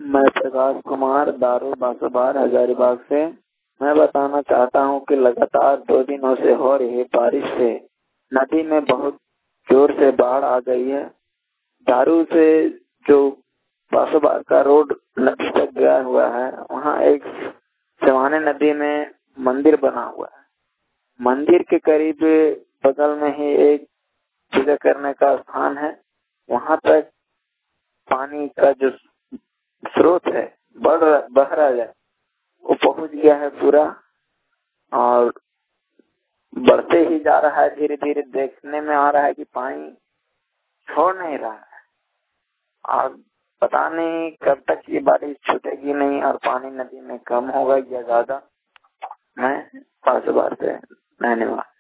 मैं प्रकाश कुमार दारू बासोबार हजारीबाग से। मैं बताना चाहता हूँ कि लगातार 2 दिनों से हो रही बारिश से नदी में बहुत जोर से बाढ़ आ गई है। दारू से जो बासोबार का रोड नदी तक गया हुआ है, वहाँ एक सिवाने नदी में मंदिर बना हुआ है। मंदिर के करीब बगल में ही एक पूजा करने का स्थान है। वहाँ तक पानी का जो स्रोत है बह रहा है, वो पहुंच गया है पूरा और बढ़ते ही जा रहा है। धीरे धीरे देखने में आ रहा है कि पानी छोड़ नहीं रहा है और पता नहीं कब तक ये बारिश छूटेगी नहीं और पानी नदी में कम होगा या ज्यादा। मैं बासोबार से धन्यवाद।